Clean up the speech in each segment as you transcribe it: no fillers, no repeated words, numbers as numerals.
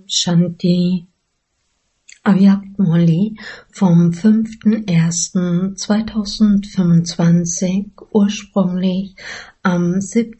Shanti. Avyakt Murli vom 5.1.2025, ursprünglich am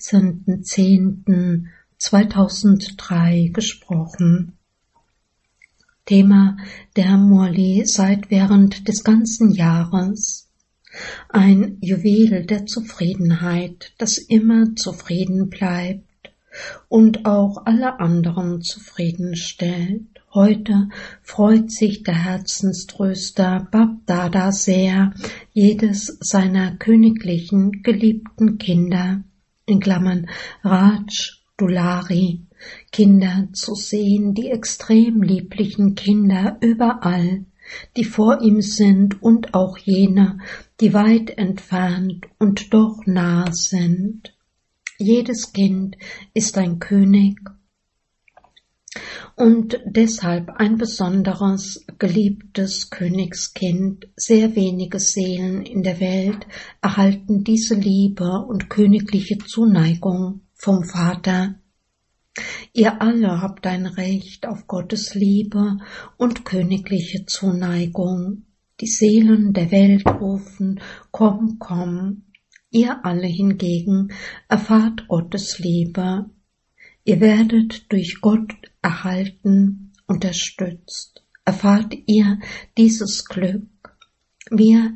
17.10.2003 gesprochen. Thema der Murli seit während des ganzen Jahres. Ein Juwel der Zufriedenheit, das immer zufrieden bleibt und auch alle anderen zufriedenstellt. Heute freut sich der Herzenströster BapDada sehr, jedes seiner königlichen geliebten Kinder, in Klammern Raj Dulari, Kinder zu sehen, die extrem lieblichen Kinder überall, die vor ihm sind und auch jene, die weit entfernt und doch nah sind. Jedes Kind ist ein König und deshalb ein besonderes, geliebtes Königskind. Sehr wenige Seelen in der Welt erhalten diese Liebe und königliche Zuneigung vom Vater. Ihr alle habt ein Recht auf Gottes Liebe und königliche Zuneigung. Die Seelen der Welt rufen, komm, komm. Ihr alle hingegen erfahrt Gottes Liebe. Ihr werdet durch Gott erhalten, unterstützt. Erfahrt ihr dieses Glück. Wir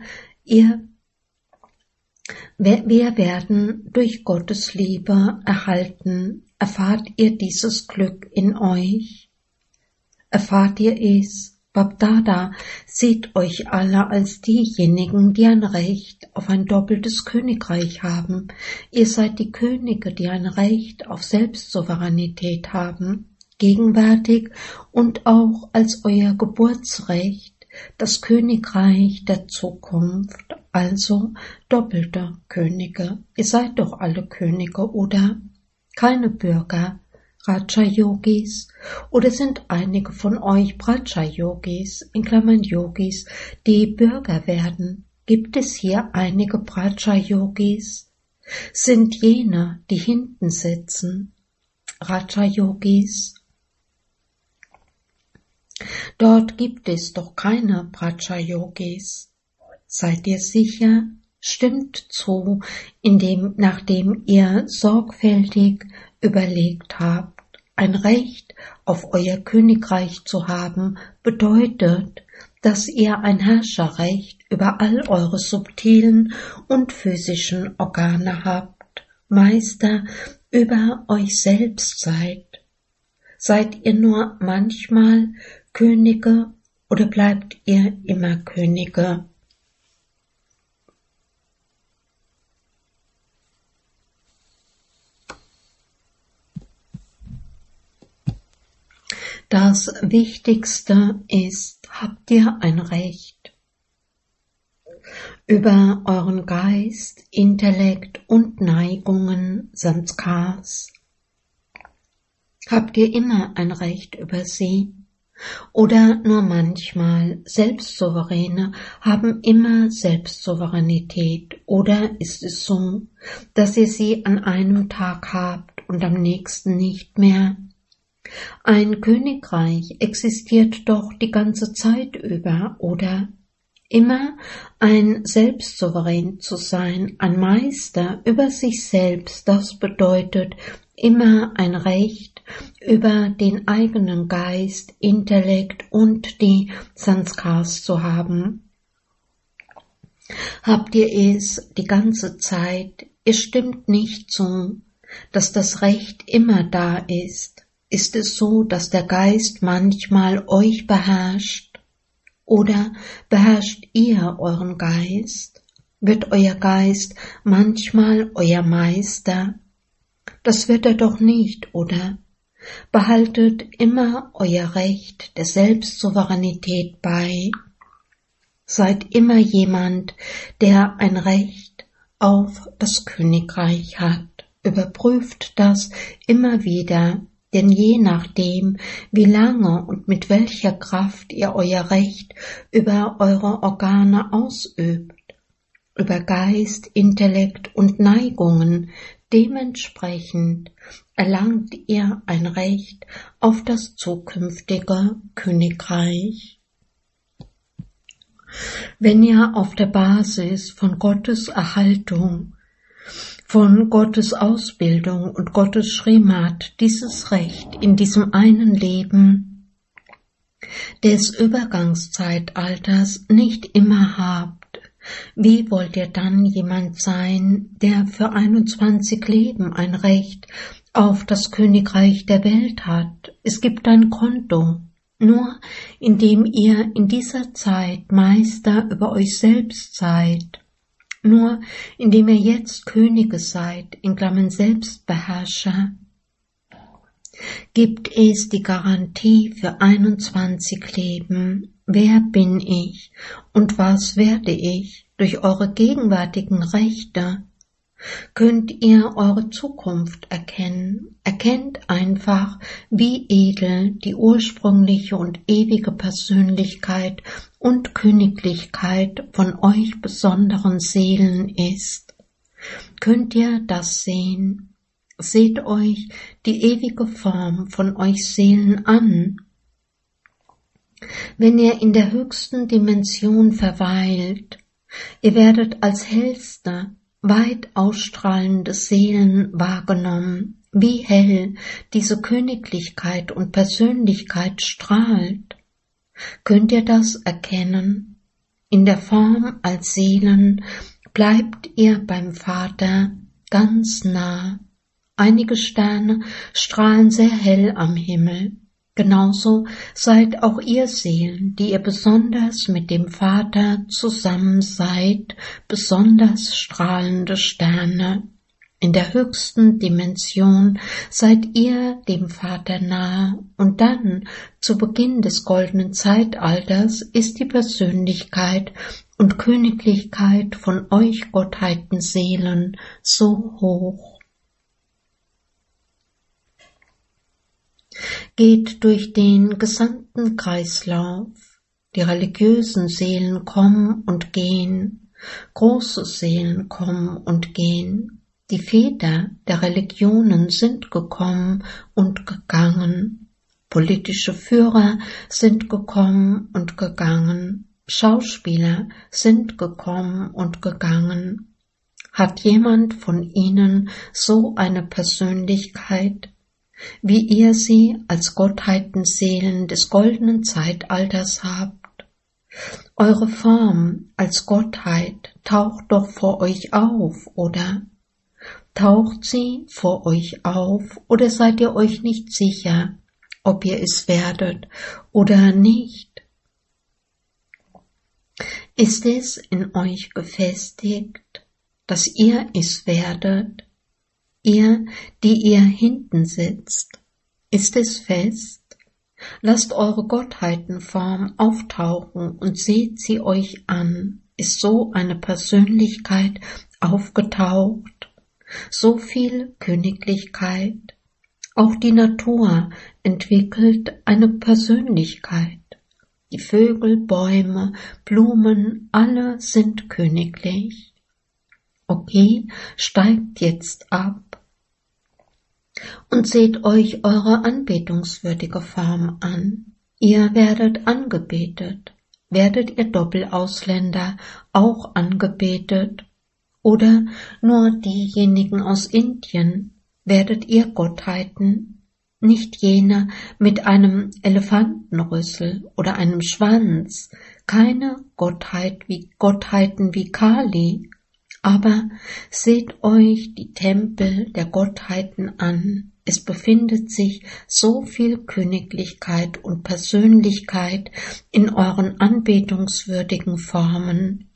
werden durch Gottes Liebe erhalten. Erfahrt ihr dieses Glück in euch? Erfahrt ihr es? BapDada sieht euch alle als diejenigen, die ein Recht auf ein doppeltes Königreich haben. Ihr seid die Könige, die ein Recht auf Selbstsouveränität haben, gegenwärtig und auch als euer Geburtsrecht, das Königreich der Zukunft, also doppelte Könige. Ihr seid doch alle Könige, oder? Keine Bürger, Raja-Yogis, oder sind einige von euch Braja-Yogis, in Klammern Yogis, die Bürger werden? Gibt es hier einige Braja-Yogis? Sind jene, die hinten sitzen, Raja-Yogis? Dort gibt es doch keine Braja-Yogis. Seid ihr sicher? Stimmt zu, nachdem ihr sorgfältig überlegt habt. Ein Recht auf euer Königreich zu haben, bedeutet, dass ihr ein Herrscherrecht über all eure subtilen und physischen Organe habt, Meister über euch selbst seid. Seid ihr nur manchmal Könige oder bleibt ihr immer Könige? Das Wichtigste ist, habt ihr ein Recht über euren Geist, Intellekt und Neigungen, Sanskars? Habt ihr immer ein Recht über sie? Oder nur manchmal? Selbstsouveräne haben immer Selbstsouveränität. Oder ist es so, dass ihr sie an einem Tag habt und am nächsten nicht mehr? Ein Königreich existiert doch die ganze Zeit über, oder? Immer ein Selbstsouverän zu sein, ein Meister über sich selbst, das bedeutet immer ein Recht über den eigenen Geist, Intellekt und die Sanskars zu haben. Habt ihr es die ganze Zeit? Ihr stimmt nicht zu, dass das Recht immer da ist. Ist es so, dass der Geist manchmal euch beherrscht? Oder beherrscht ihr euren Geist? Wird euer Geist manchmal euer Meister? Das wird er doch nicht, oder? Behaltet immer euer Recht der Selbstsouveränität bei. Seid immer jemand, der ein Recht auf das Königreich hat. Überprüft das immer wieder. Denn je nachdem, wie lange und mit welcher Kraft ihr euer Recht über eure Organe ausübt, über Geist, Intellekt und Neigungen, Dementsprechend erlangt ihr ein Recht auf das zukünftige Königreich. Wenn ihr auf der Basis von Gottes Erhaltung, von Gottes Ausbildung und Gottes Schrimat dieses Recht in diesem einen Leben des Übergangszeitalters nicht immer habt, wie wollt ihr dann jemand sein, der für 21 Leben ein Recht auf das Königreich der Welt hat? Es gibt ein Konto. Nur indem ihr in dieser Zeit Meister über euch selbst seid, nur indem ihr jetzt Könige seid, in Klammern Selbstbeherrscher, gibt es die Garantie für 21 Leben. Wer bin ich und was werde ich? Durch eure gegenwärtigen Rechte könnt ihr eure Zukunft erkennen. Erkennt einfach, wie edel die ursprüngliche und ewige Persönlichkeit und Königlichkeit von euch besonderen Seelen ist. Könnt ihr das sehen? Seht euch die ewige Form von euch Seelen an. Wenn ihr in der höchsten Dimension verweilt, ihr werdet als hellste, weit ausstrahlende Seelen wahrgenommen, wie hell diese Königlichkeit und Persönlichkeit strahlt. Könnt ihr das erkennen? In der Form als Seelen bleibt ihr beim Vater ganz nah. Einige Sterne strahlen sehr hell am Himmel. Genauso seid auch ihr Seelen, die ihr besonders mit dem Vater zusammen seid, besonders strahlende Sterne. In der höchsten Dimension seid ihr dem Vater nahe und dann, zu Beginn des goldenen Zeitalters, ist die Persönlichkeit und Königlichkeit von euch Gottheitenseelen so hoch. Geht durch den gesamten Kreislauf. Die religiösen Seelen kommen und gehen, große Seelen kommen und gehen. Die Väter der Religionen sind gekommen und gegangen. Politische Führer sind gekommen und gegangen. Schauspieler sind gekommen und gegangen. Hat jemand von ihnen so eine Persönlichkeit, wie ihr sie als Gottheitenseelen des goldenen Zeitalters habt? Eure Form als Gottheit taucht doch vor euch auf, oder? Taucht sie vor euch auf, oder seid ihr euch nicht sicher, ob ihr es werdet oder nicht? Ist es in euch gefestigt, dass ihr es werdet? Ihr, die ihr hinten sitzt, ist es fest? Lasst eure Gottheitenform auftauchen und seht sie euch an. Ist so eine Persönlichkeit aufgetaucht? So viel Königlichkeit? Auch die Natur entwickelt eine Persönlichkeit. Die Vögel, Bäume, Blumen, alle sind königlich. Okay, steigt jetzt ab und seht euch eure anbetungswürdige Form an. Ihr werdet angebetet. Werdet ihr Doppelausländer auch angebetet? Oder nur diejenigen aus Indien? Werdet ihr Gottheiten? Nicht jene mit einem Elefantenrüssel oder einem Schwanz, keine Gottheiten wie Kali. Aber seht euch die Tempel der Gottheiten an. Es befindet sich so viel Königlichkeit und Persönlichkeit in euren anbetungswürdigen Formen.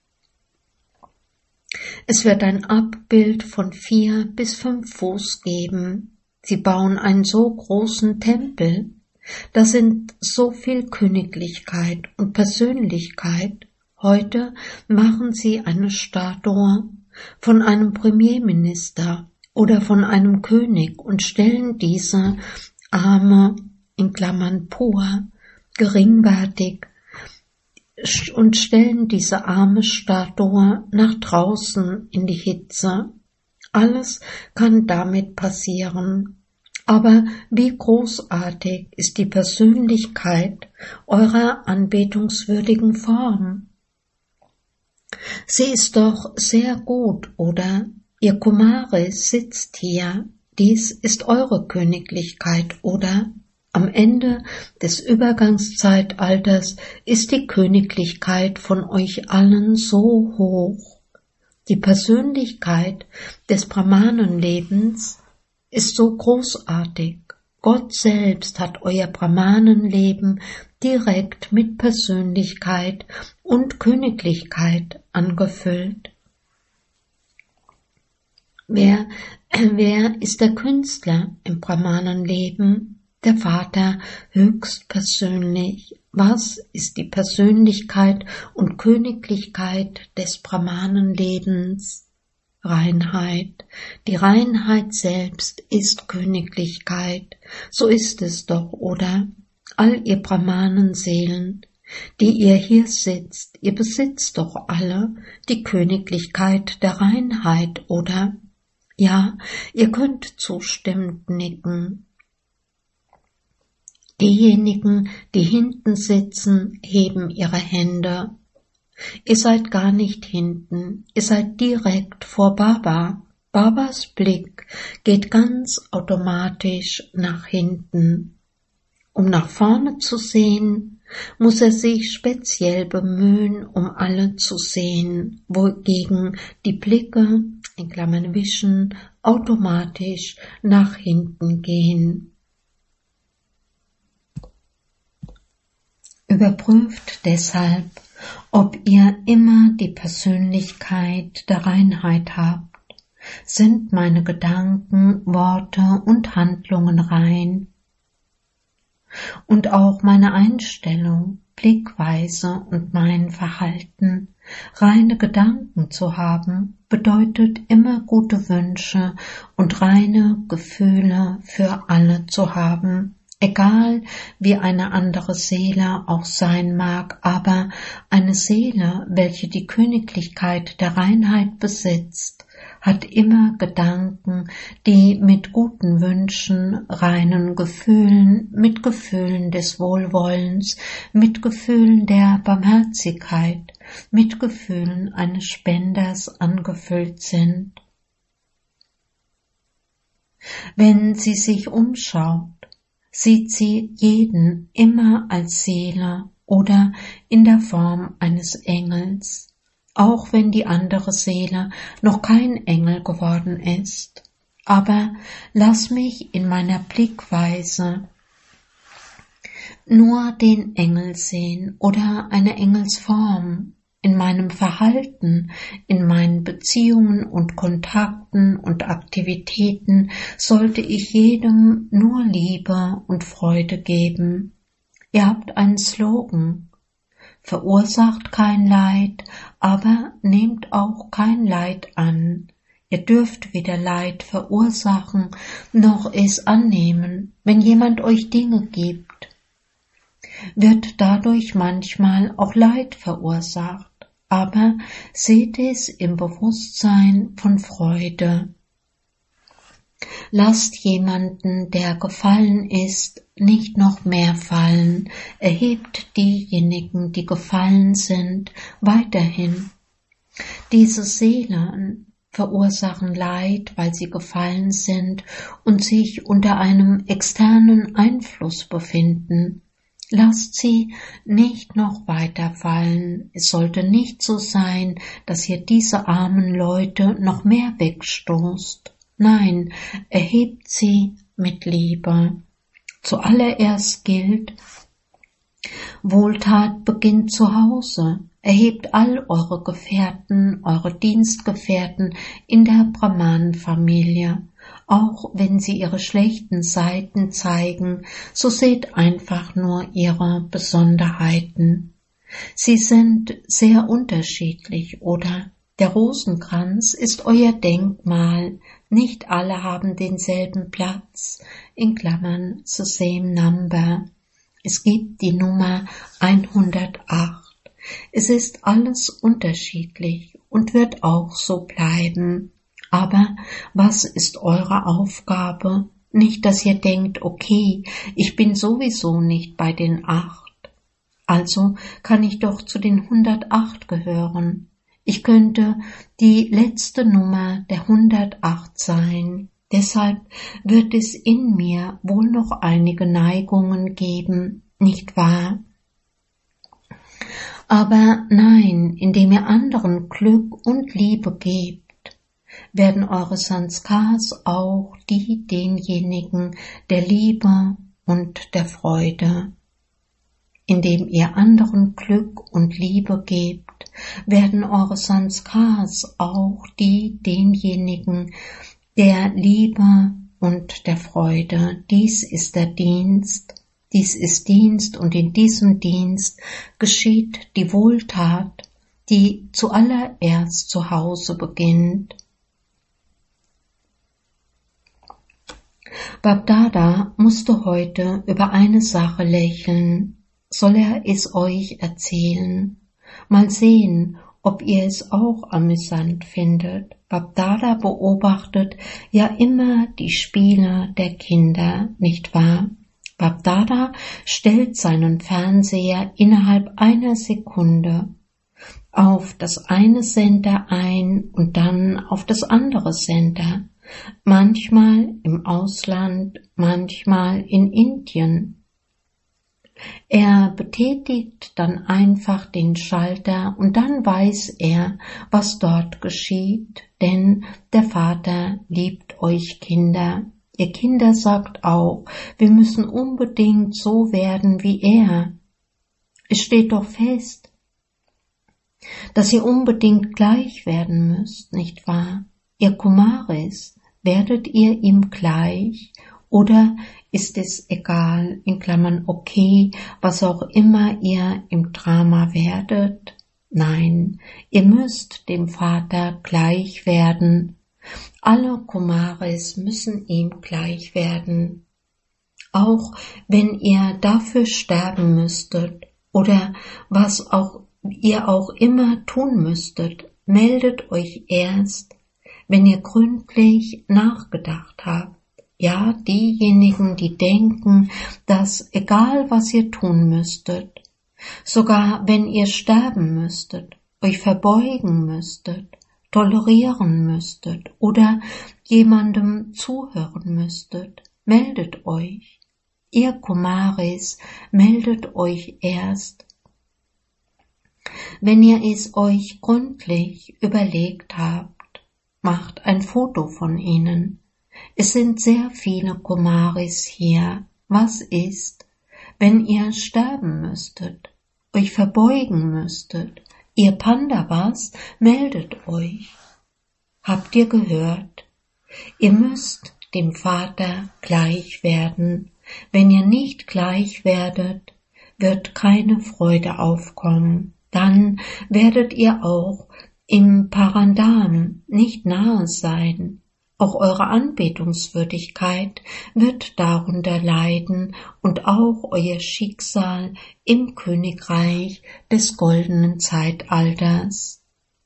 Es wird ein Abbild von 4 bis 5 Fuß geben. Sie bauen einen so großen Tempel. Da sind so viel Königlichkeit und Persönlichkeit. Heute machen sie eine Statue von einem Premierminister oder von einem König und stellen diese Arme, in Klammern pur, geringwertig, und stellen diese arme Statue nach draußen in die Hitze. Alles kann damit passieren. Aber wie großartig ist die Persönlichkeit eurer anbetungswürdigen Form? Sie ist doch sehr gut, oder? Ihr Kumaris sitzt hier. Dies ist eure Königlichkeit, oder? Am Ende des Übergangszeitalters ist die Königlichkeit von euch allen so hoch. Die Persönlichkeit des Brahmanenlebens ist so großartig. Gott selbst hat euer Brahmanenleben direkt mit Persönlichkeit und Königlichkeit angefüllt. Wer ist der Künstler im Brahmanenleben? Der Vater höchstpersönlich. Was ist die Persönlichkeit und Königlichkeit des Brahmanenlebens? Reinheit. Die Reinheit selbst ist Königlichkeit. So ist es doch, oder? All ihr Brahmanenseelen, die ihr hier sitzt, ihr besitzt doch alle die Königlichkeit der Reinheit, oder? Ja, ihr könnt zustimmend nicken. Diejenigen, die hinten sitzen, heben ihre Hände. Ihr seid gar nicht hinten, ihr seid direkt vor Baba. Babas Blick geht ganz automatisch nach hinten. Um nach vorne zu sehen, muss er sich speziell bemühen, um alle zu sehen, wogegen die Blicke, in Klammern wischen, automatisch nach hinten gehen. Überprüft deshalb, ob ihr immer die Persönlichkeit der Reinheit habt. Sind meine Gedanken, Worte und Handlungen rein? Und auch meine Einstellung, Blickweise und mein Verhalten. Reine Gedanken zu haben, bedeutet immer gute Wünsche und reine Gefühle für alle zu haben. Egal wie eine andere Seele auch sein mag, aber eine Seele, welche die Königlichkeit der Reinheit besitzt, hat immer Gedanken, die mit guten Wünschen, reinen Gefühlen, mit Gefühlen des Wohlwollens, mit Gefühlen der Barmherzigkeit, mit Gefühlen eines Spenders angefüllt sind. Wenn sie sich umschaut, sieht sie jeden immer als Seele oder in der Form eines Engels, auch wenn die andere Seele noch kein Engel geworden ist. Aber lass mich in meiner Blickweise nur den Engel sehen oder eine Engelsform. In meinem Verhalten, in meinen Beziehungen und Kontakten und Aktivitäten sollte ich jedem nur Liebe und Freude geben. Ihr habt einen Slogan: Verursacht kein Leid, aber nehmt auch kein Leid an. Ihr dürft weder Leid verursachen, noch es annehmen. Wenn jemand euch Dinge gibt, wird dadurch manchmal auch Leid verursacht. Aber seht es im Bewusstsein von Freude. Lasst jemanden, der gefallen ist, nicht noch mehr fallen. Erhebt diejenigen, die gefallen sind, weiterhin. Diese Seelen verursachen Leid, weil sie gefallen sind und sich unter einem externen Einfluss befinden. Lasst sie nicht noch weiter fallen. Es sollte nicht so sein, dass ihr diese armen Leute noch mehr wegstoßt. Nein, erhebt sie mit Liebe. Zuallererst gilt, Wohltat beginnt zu Hause. Erhebt all eure Gefährten, eure Dienstgefährten in der Brahmanenfamilie. Auch wenn sie ihre schlechten Seiten zeigen, so seht einfach nur ihre Besonderheiten. Sie sind sehr unterschiedlich, oder? Der Rosenkranz ist euer Denkmal. Nicht alle haben denselben Platz, in Klammern the same number. Es gibt die Nummer 108. Es ist alles unterschiedlich und wird auch so bleiben. Aber was ist eure Aufgabe? Nicht, dass ihr denkt, okay, ich bin sowieso nicht bei den 8. Also kann ich doch zu den 108 gehören. Ich könnte die letzte Nummer der 108 sein. Deshalb wird es in mir wohl noch einige Neigungen geben, nicht wahr? Aber nein, indem ihr anderen Glück und Liebe gebt, werden eure Sanskars auch die denjenigen der Liebe und der Freude. Indem ihr anderen Glück und Liebe gebt, werden eure Sanskars auch die denjenigen der Liebe und der Freude. Dies ist der Dienst, dies ist Dienst, und in diesem Dienst geschieht die Wohltat, die zuallererst zu Hause beginnt. Babdada musste heute über eine Sache lächeln. Soll er es euch erzählen? Mal sehen, ob ihr es auch amüsant findet. Babdada beobachtet ja immer die Spiele der Kinder, nicht wahr? Babdada stellt seinen Fernseher innerhalb einer Sekunde auf das eine Sender ein und dann auf das andere Sender. Manchmal im Ausland, manchmal in Indien. Er betätigt dann einfach den Schalter und dann weiß er, was dort geschieht, denn der Vater liebt euch Kinder. Ihr Kinder sagt auch, wir müssen unbedingt so werden wie er. Es steht doch fest, dass ihr unbedingt gleich werden müsst, nicht wahr? Ihr Kumaris, werdet ihr ihm gleich? Oder ist es egal, in Klammern okay, was auch immer ihr im Drama werdet? Nein, ihr müsst dem Vater gleich werden. Alle Kumaris müssen ihm gleich werden. Auch wenn ihr dafür sterben müsstet oder was auch ihr auch immer tun müsstet, meldet euch erst, wenn ihr gründlich nachgedacht habt. Ja, diejenigen, die denken, dass egal was ihr tun müsstet, sogar wenn ihr sterben müsstet, euch verbeugen müsstet, tolerieren müsstet oder jemandem zuhören müsstet, meldet euch. Ihr Kumaris, meldet euch erst, wenn ihr es euch gründlich überlegt habt. Macht ein Foto von ihnen. Es sind sehr viele Kumaris hier. Was ist, wenn ihr sterben müsstet, euch verbeugen müsstet? Ihr Pandavas, meldet euch. Habt ihr gehört? Ihr müsst dem Vater gleich werden. Wenn ihr nicht gleich werdet, wird keine Freude aufkommen. Dann werdet ihr auch im Parandam nicht nahe sein. Auch eure Anbetungswürdigkeit wird darunter leiden und auch euer Schicksal im Königreich des goldenen Zeitalters.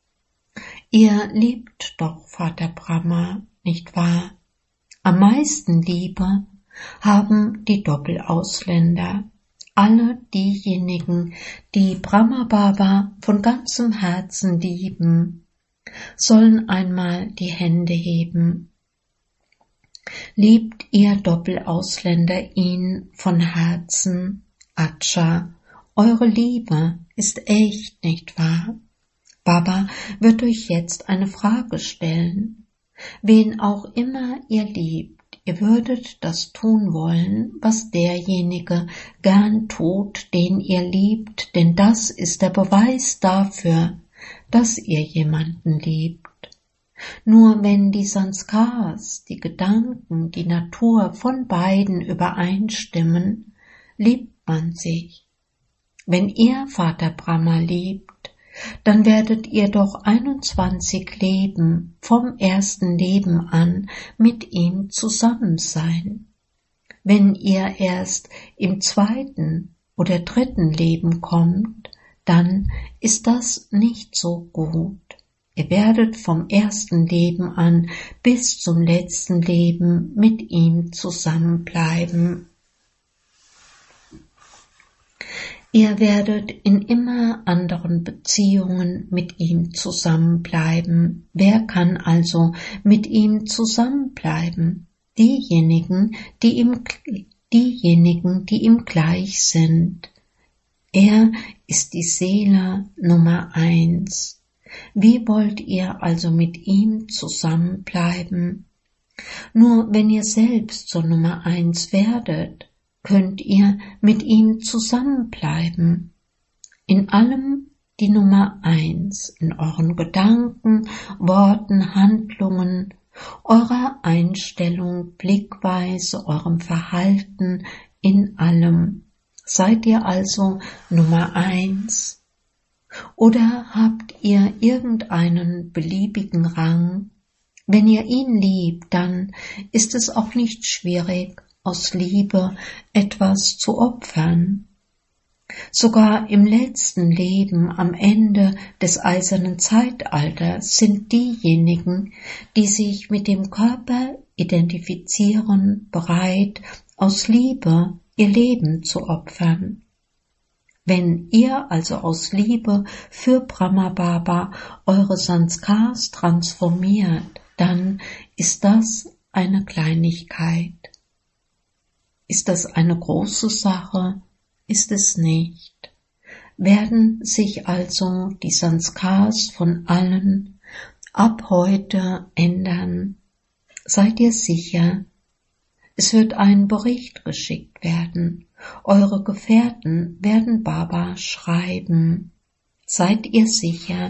Ihr liebt doch Vater Brahma, nicht wahr? Am meisten Liebe haben die Doppelausländer. Alle diejenigen, die Brahma Baba von ganzem Herzen lieben, sollen einmal die Hände heben. Liebt ihr Doppelausländer ihn von Herzen? Atscha, eure Liebe ist echt, nicht wahr? Baba wird euch jetzt eine Frage stellen. Wen auch immer ihr liebt, ihr würdet das tun wollen, was derjenige gern tut, den ihr liebt, denn das ist der Beweis dafür, dass ihr jemanden liebt. Nur wenn die Sanskars, die Gedanken, die Natur von beiden übereinstimmen, liebt man sich. Wenn ihr Vater Brahma liebt, dann werdet ihr doch 21 Leben vom ersten Leben an mit ihm zusammen sein. Wenn ihr erst im zweiten oder dritten Leben kommt, dann ist das nicht so gut. Ihr werdet vom ersten Leben an bis zum letzten Leben mit ihm zusammenbleiben. Ihr werdet in immer anderen Beziehungen mit ihm zusammenbleiben. Wer kann also mit ihm zusammenbleiben? Diejenigen, die ihm gleich sind. Er ist die Seele Nummer 1. Wie wollt ihr also mit ihm zusammenbleiben? Nur wenn ihr selbst zur Nummer 1 werdet, könnt ihr mit ihm zusammenbleiben. In allem die Nummer 1, in euren Gedanken, Worten, Handlungen, eurer Einstellung, Blickweise, eurem Verhalten, in allem. Seid ihr also Nummer 1? Oder habt ihr irgendeinen beliebigen Rang? Wenn ihr ihn liebt, dann ist es auch nicht schwierig, aus Liebe etwas zu opfern. Sogar im letzten Leben, am Ende des eisernen Zeitalters, sind diejenigen, die sich mit dem Körper identifizieren, bereit, aus Liebe ihr Leben zu opfern. Wenn ihr also aus Liebe für Brahma Baba eure Sanskars transformiert, dann ist das eine Kleinigkeit. Ist das eine große Sache? Ist es nicht. Werden sich also die Sanskars von allen ab heute ändern? Seid ihr sicher? Es wird ein Bericht geschickt werden. Eure Gefährten werden Baba schreiben. Seid ihr sicher?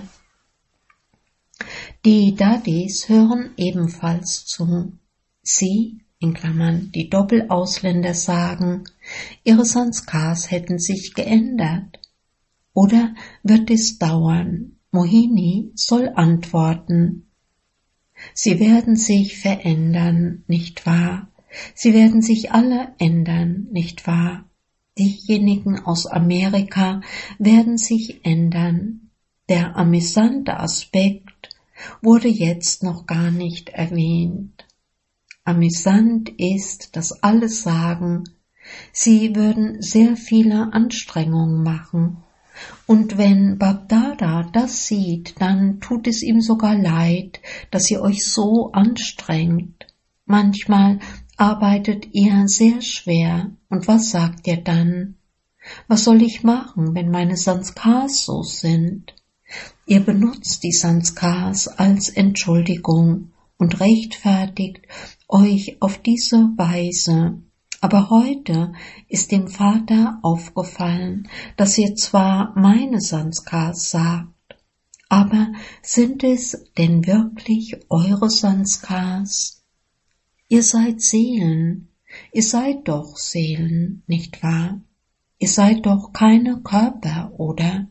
Die Dadis hören ebenfalls zu. Sie, in Klammern die Doppelausländer, sagen, ihre Sanskars hätten sich geändert. Oder wird es dauern? Mohini soll antworten. Sie werden sich verändern, nicht wahr? Sie werden sich alle ändern, nicht wahr? Diejenigen aus Amerika werden sich ändern. Der amüsante Aspekt wurde jetzt noch gar nicht erwähnt. Amüsant ist, dass alle sagen, sie würden sehr viele Anstrengungen machen. Und wenn Babdada das sieht, dann tut es ihm sogar leid, dass ihr euch so anstrengt. Manchmal arbeitet ihr sehr schwer, und was sagt ihr dann? Was soll ich machen, wenn meine Sanskars so sind? Ihr benutzt die Sanskars als Entschuldigung und rechtfertigt euch auf diese Weise. Aber heute ist dem Vater aufgefallen, dass ihr zwar meine Sanskars sagt, aber sind es denn wirklich eure Sanskars? Ihr seid Seelen, ihr seid doch Seelen, nicht wahr? Ihr seid doch keine Körper, oder?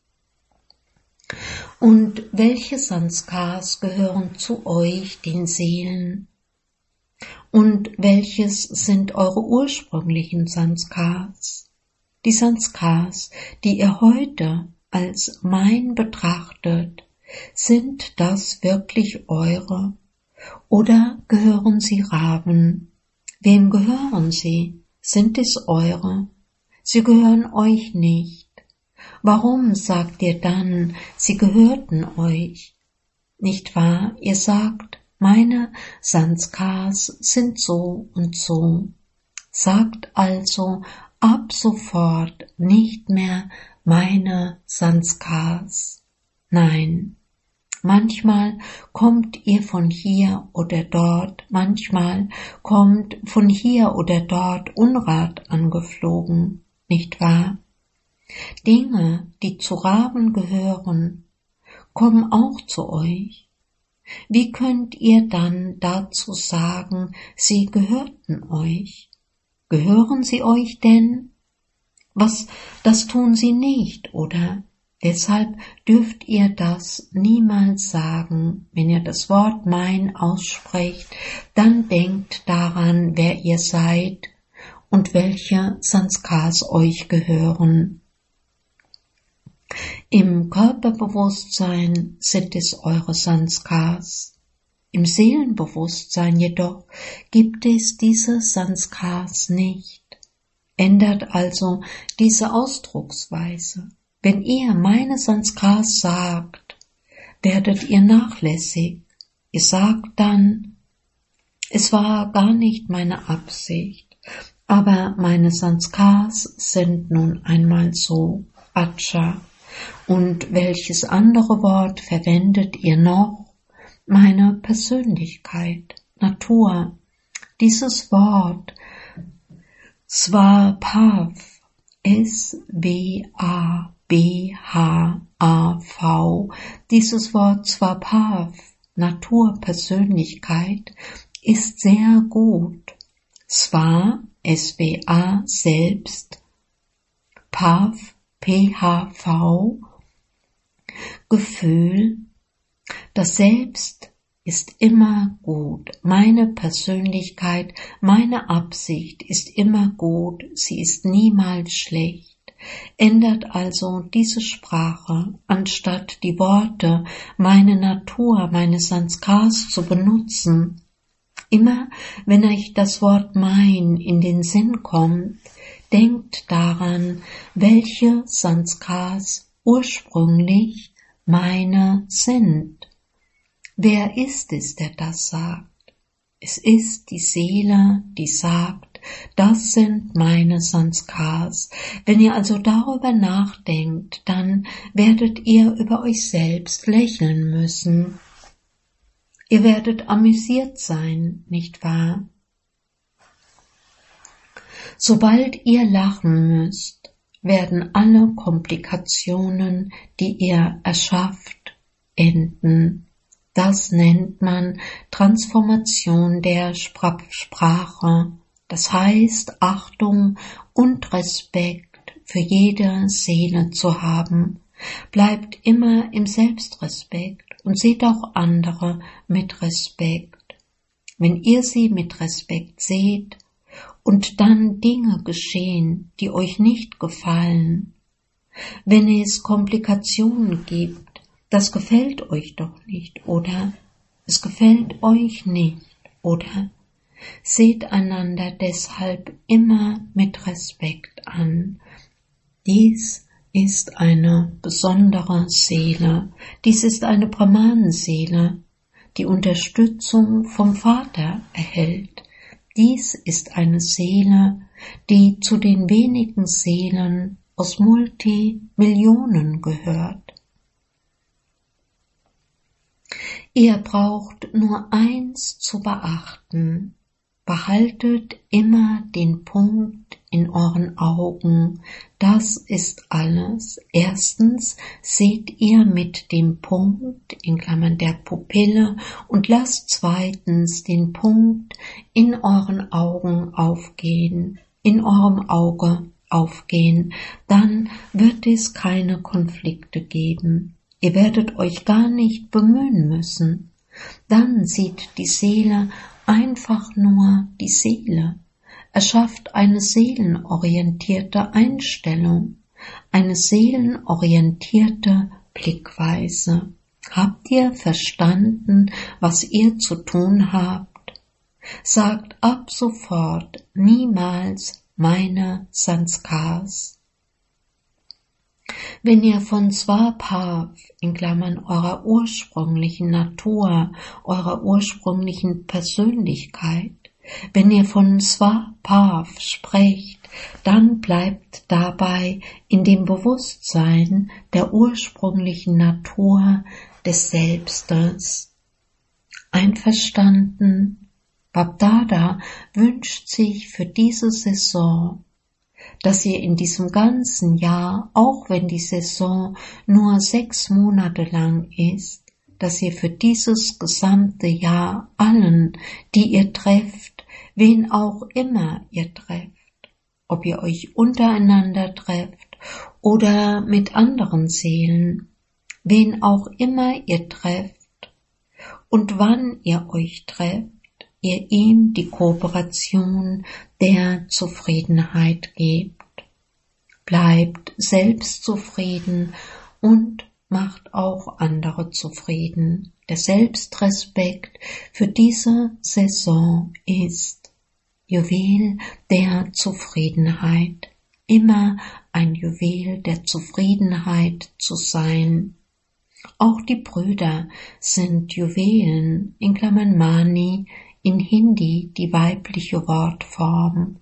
Und welche Sanskars gehören zu euch, den Seelen? Und welches sind eure ursprünglichen Sanskars? Die Sanskars, die ihr heute als mein betrachtet, sind das wirklich eure? Oder gehören sie Raven? Wem gehören sie? Sind es eure? Sie gehören euch nicht. Warum sagt ihr dann, sie gehörten euch? Nicht wahr? Ihr sagt, meine Sanskars sind so und so. Sagt also ab sofort nicht mehr meine Sanskars. Nein. Manchmal kommt ihr von hier oder dort, manchmal kommt von hier oder dort Unrat angeflogen, nicht wahr? Dinge, die zu Raben gehören, kommen auch zu euch. Wie könnt ihr dann dazu sagen, sie gehörten euch? Gehören sie euch denn? Das tun sie nicht, oder? Deshalb dürft ihr das niemals sagen. Wenn ihr das Wort mein aussprecht, dann denkt daran, wer ihr seid und welche Sanskars euch gehören. Im Körperbewusstsein sind es eure Sanskars. Im Seelenbewusstsein jedoch gibt es diese Sanskars nicht. Ändert also diese Ausdrucksweise. Wenn ihr meine Sanskars sagt, werdet ihr nachlässig. Ihr sagt dann, es war gar nicht meine Absicht, aber meine Sanskars sind nun einmal so, Acha. Und welches andere Wort verwendet ihr noch? Meine Persönlichkeit, Natur. Dieses Wort Svabhav, S-W-A-B-H-A-V, dieses Wort Svabhav, Natur, Persönlichkeit, ist sehr gut. Sva, S-W-A, selbst, Pav, P-H-V, Gefühl, das Selbst ist immer gut. Meine Persönlichkeit, meine Absicht ist immer gut, sie ist niemals schlecht. Ändert also diese Sprache, anstatt die Worte, meine Natur, meine Sanskars zu benutzen. Immer wenn euch das Wort mein in den Sinn kommt, denkt daran, welche Sanskars ursprünglich meine sind. Wer ist es, der das sagt? Es ist die Seele, die sagt, das sind meine Sanskars. Wenn ihr also darüber nachdenkt, dann werdet ihr über euch selbst lächeln müssen. Ihr werdet amüsiert sein, nicht wahr? Sobald ihr lachen müsst, werden alle Komplikationen, die ihr erschafft, enden. Das nennt man Transformation der Sprache, das heißt Achtung und Respekt für jede Seele zu haben. Bleibt immer im Selbstrespekt und seht auch andere mit Respekt. Wenn ihr sie mit Respekt seht und dann Dinge geschehen, die euch nicht gefallen, wenn es Komplikationen gibt, das gefällt euch doch nicht, oder? Es gefällt euch nicht, oder? Seht einander deshalb immer mit Respekt an. Dies ist eine besondere Seele, dies ist eine Brahmanenseele, die Unterstützung vom Vater erhält. Dies ist eine Seele, die zu den wenigen Seelen aus Multimillionen gehört. Ihr braucht nur eins zu beachten. Behaltet immer den Punkt in euren Augen. Das ist alles. Erstens seht ihr mit dem Punkt in Klammern der Pupille und lasst zweitens den Punkt in euren Augen aufgehen, in eurem Auge aufgehen. Dann wird es keine Konflikte geben. Ihr werdet euch gar nicht bemühen müssen. Dann sieht die Seele einfach nur die Seele. Erschafft eine seelenorientierte Einstellung, eine seelenorientierte Blickweise. Habt ihr verstanden, was ihr zu tun habt? Sagt ab sofort niemals meine Sanskars. Wenn ihr von Svabhav in Klammern eurer ursprünglichen Natur, eurer ursprünglichen Persönlichkeit, wenn ihr von Svabhav sprecht, dann bleibt dabei in dem Bewusstsein der ursprünglichen Natur des Selbstes. Einverstanden? Babdada wünscht sich für diese Saison, dass ihr in diesem ganzen Jahr, auch wenn die Saison nur 6 Monate lang ist, dass ihr für dieses gesamte Jahr allen, die ihr trefft, wen auch immer ihr trefft, ob ihr euch untereinander trefft oder mit anderen Seelen, wen auch immer ihr trefft und wann ihr euch trefft, ihr ihm die Kooperation der Zufriedenheit gebt. Bleibt selbstzufrieden und macht auch andere zufrieden. Der Selbstrespekt für diese Saison ist Juwel der Zufriedenheit, immer ein Juwel der Zufriedenheit zu sein. Auch die Brüder sind Juwelen, in Klammern Mani, in Hindi die weibliche Wortform.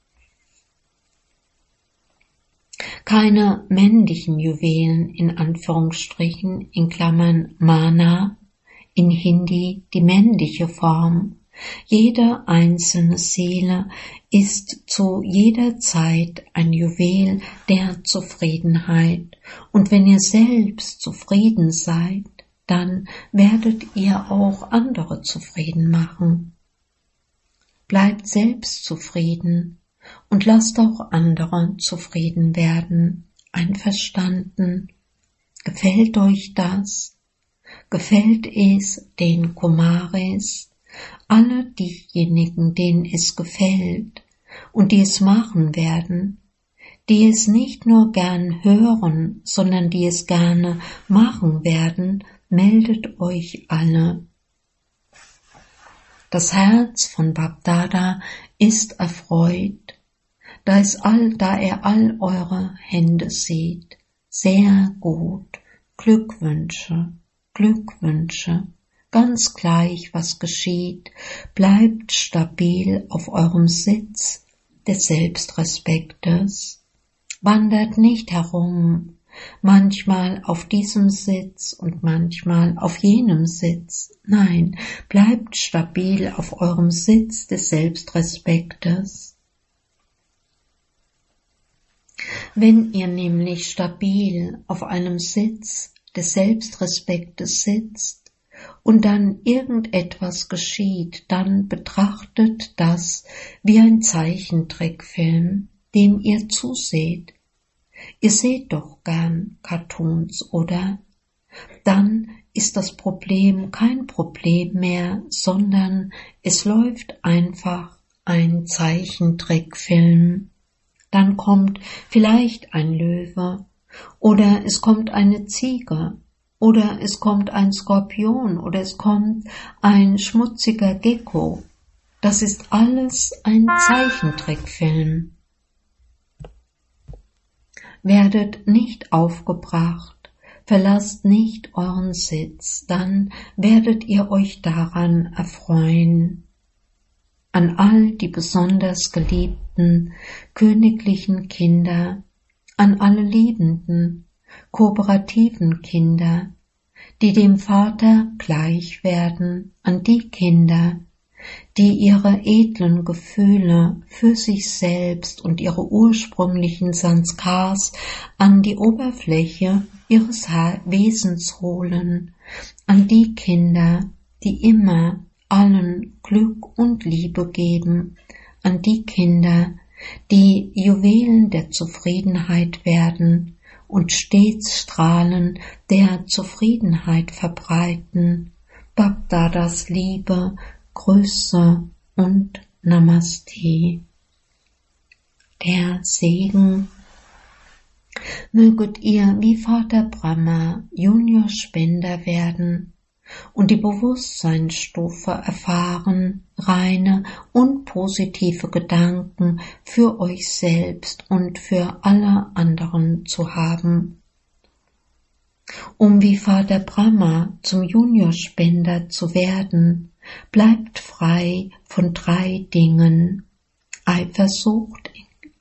Keine männlichen Juwelen in Anführungsstrichen, in Klammern Mana, in Hindi die männliche Form. Jede einzelne Seele ist zu jeder Zeit ein Juwel der Zufriedenheit, und wenn ihr selbst zufrieden seid, dann werdet ihr auch andere zufrieden machen. Bleibt selbst zufrieden und lasst auch andere zufrieden werden. Einverstanden? Gefällt euch das? Gefällt es den Kumaris? Alle diejenigen, denen es gefällt und die es machen werden, die es nicht nur gern hören, sondern die es gerne machen werden, meldet euch alle. Das Herz von Bapdada ist erfreut, da er all eure Hände sieht. Sehr gut. Glückwünsche, Glückwünsche. Ganz gleich, was geschieht, bleibt stabil auf eurem Sitz des Selbstrespektes. Wandert nicht herum, manchmal auf diesem Sitz und manchmal auf jenem Sitz. Nein, bleibt stabil auf eurem Sitz des Selbstrespektes. Wenn ihr nämlich stabil auf einem Sitz des Selbstrespektes sitzt und dann irgendetwas geschieht, dann betrachtet das wie ein Zeichentrickfilm, dem ihr zuseht. Ihr seht doch gern Cartoons, oder? Dann ist das Problem kein Problem mehr, sondern es läuft einfach ein Zeichentrickfilm. Dann kommt vielleicht ein Löwe, oder es kommt eine Ziege, oder es kommt ein Skorpion, oder es kommt ein schmutziger Gecko. Das ist alles ein Zeichentrickfilm. Werdet nicht aufgebracht, verlasst nicht euren Sitz, dann werdet ihr euch daran erfreuen. An all die besonders geliebten, königlichen Kinder, an alle liebenden, kooperativen Kinder, die dem Vater gleich werden, an die Kinder, die ihre edlen Gefühle für sich selbst und ihre ursprünglichen Sanskars an die Oberfläche ihres Wesens holen, an die Kinder, die immer allen Glück und Liebe geben, an die Kinder, die Juwelen der Zufriedenheit werden und stets Strahlen der Zufriedenheit verbreiten. Bapdadas Liebe, Grüße und Namaste. Der Segen. Möget ihr wie Vater Brahma Juniorspender werden und die Bewusstseinsstufe erfahren, reine und positive Gedanken für euch selbst und für alle anderen zu haben. Um wie Vater Brahma zum Juniorspender zu werden, bleibt frei von 3 Dingen: Eifersucht,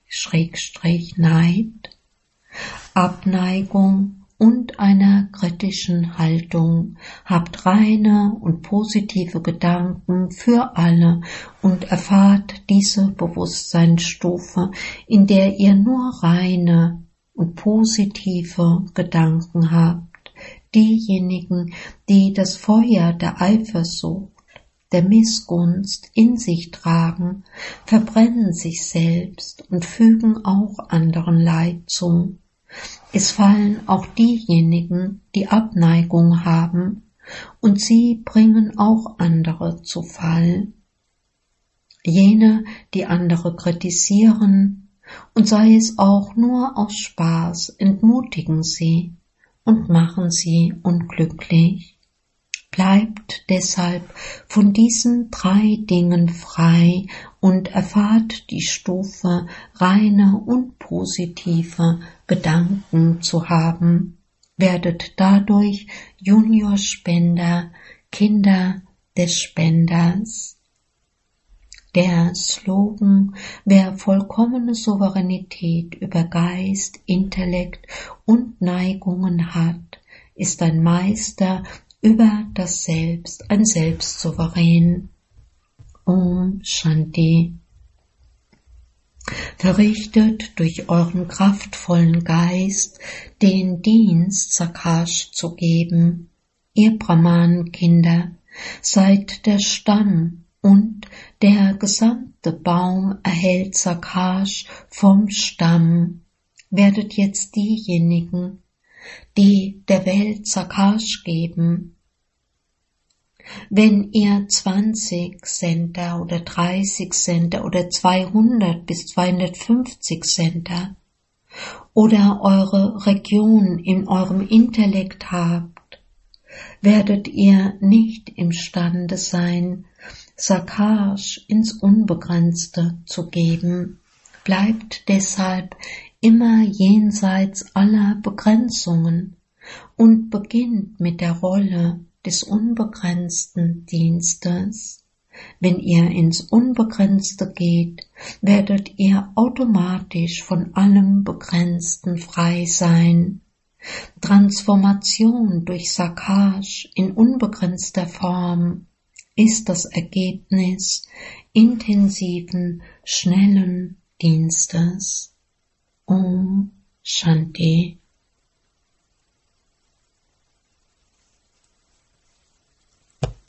Neid, Abneigung und einer kritischen Haltung. Habt reine und positive Gedanken für alle und erfahrt diese Bewusstseinsstufe, in der ihr nur reine und positive Gedanken habt. Diejenigen, die das Feuer der Eifersucht, der Missgunst in sich tragen, verbrennen sich selbst und fügen auch anderen Leid zu. Es fallen auch diejenigen, die Abneigung haben, und sie bringen auch andere zu Fall. Jene, die andere kritisieren, und sei es auch nur aus Spaß, entmutigen sie, und machen sie unglücklich. Bleibt deshalb von diesen 3 Dingen frei und erfahrt die Stufe, reine und positive Gedanken zu haben. Werdet dadurch Juniorspender, Kinder des Spenders. Der Slogan: Wer vollkommene Souveränität über Geist, Intellekt und Neigungen hat, ist ein Meister über das Selbst, ein Selbstsouverän. Om Shanti. Verrichtet durch euren kraftvollen Geist den Dienst, Sakash zu geben. Ihr Brahman-Kinder, seid der Stamm und der gesamte Baum erhält Sakash vom Stamm. Werdet jetzt diejenigen, die der Welt Sakash geben. Wenn ihr 20 Center oder 30 Center oder 200 bis 250 Center oder eure Region in eurem Intellekt habt, werdet ihr nicht imstande sein, Sakash ins Unbegrenzte zu geben. Bleibt deshalb immer jenseits aller Begrenzungen und beginnt mit der Rolle des unbegrenzten Dienstes. Wenn ihr ins Unbegrenzte geht, werdet ihr automatisch von allem Begrenzten frei sein. Transformation durch Sakash in unbegrenzter Form ist das Ergebnis intensiven, schnellen Dienstes. Om Shanti.